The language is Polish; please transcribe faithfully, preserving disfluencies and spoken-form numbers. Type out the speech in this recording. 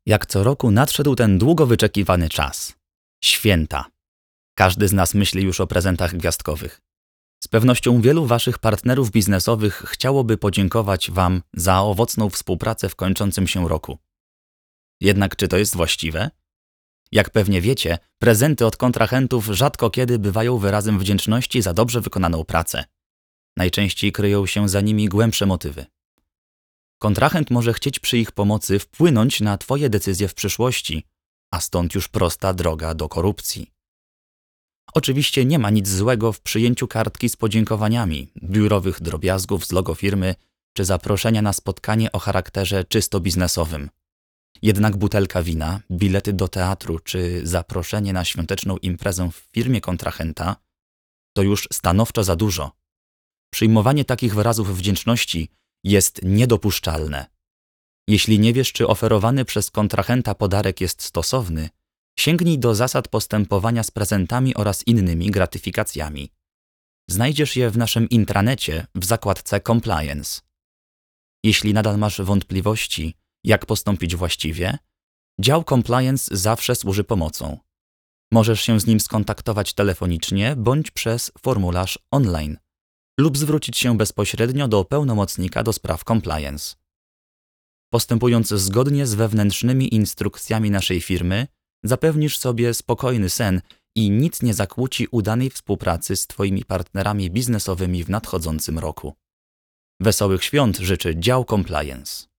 Jak co roku nadszedł ten długo wyczekiwany czas. Święta. Każdy z nas myśli już o prezentach gwiazdkowych. Z pewnością wielu waszych partnerów biznesowych chciałoby podziękować wam za owocną współpracę w kończącym się roku. Jednak czy to jest właściwe? Jak pewnie wiecie, prezenty od kontrahentów rzadko kiedy bywają wyrazem wdzięczności za dobrze wykonaną pracę. Najczęściej kryją się za nimi głębsze motywy. Kontrahent może chcieć przy ich pomocy wpłynąć na twoje decyzje w przyszłości, a stąd już prosta droga do korupcji. Oczywiście nie ma nic złego w przyjęciu kartki z podziękowaniami, biurowych drobiazgów z logo firmy czy zaproszenia na spotkanie o charakterze czysto biznesowym. Jednak butelka wina, bilety do teatru czy zaproszenie na świąteczną imprezę w firmie kontrahenta to już stanowczo za dużo. Przyjmowanie takich wyrazów wdzięczności jest niedopuszczalne. Jeśli nie wiesz, czy oferowany przez kontrahenta podarek jest stosowny, sięgnij do zasad postępowania z prezentami oraz innymi gratyfikacjami. Znajdziesz je w naszym intranecie w zakładce Compliance. Jeśli nadal masz wątpliwości, jak postąpić właściwie, dział Compliance zawsze służy pomocą. Możesz się z nim skontaktować telefonicznie bądź przez formularz online lub zwrócić się bezpośrednio do pełnomocnika do spraw compliance. Postępując zgodnie z wewnętrznymi instrukcjami naszej firmy, zapewnisz sobie spokojny sen i nic nie zakłóci udanej współpracy z twoimi partnerami biznesowymi w nadchodzącym roku. Wesołych świąt życzy dział Compliance.